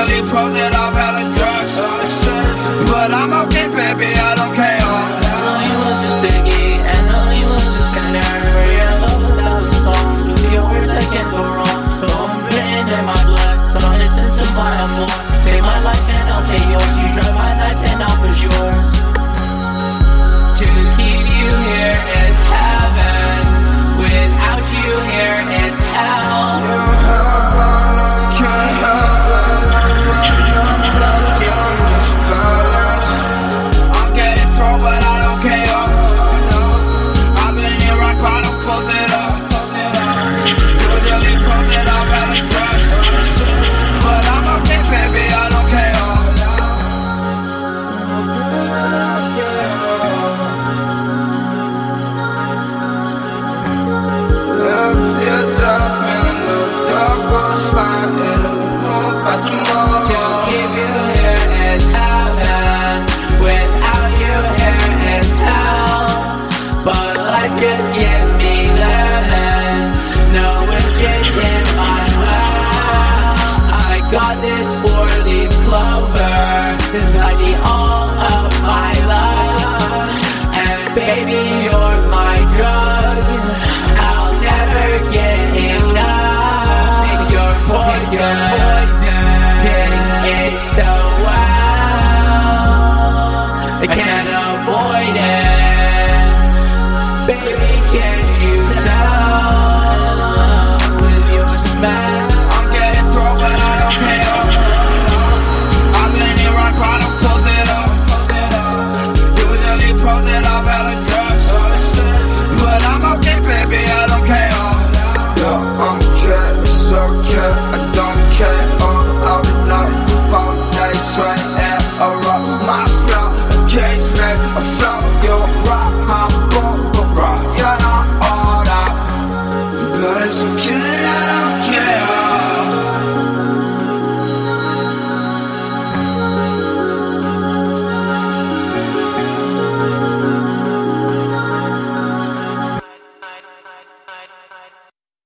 Usually posted off hella drugs, but I'm okay, baby, I don't care. Know you was just sticky, and know you was just tender. For your love, 1,000 songs with your words I can't go wrong. So I'm written in my blood, so listen to my amour. Take my life and I'll take yours. You drive my life and I'll push yours. To keep you here is heaven. Without you here it's hell. Just gives me lemons, no wishes in my well. I got this 4-leaf clover, cause I need all of my love. And baby, you're my drug, I'll never get enough. You're poison, pick it so well. I can't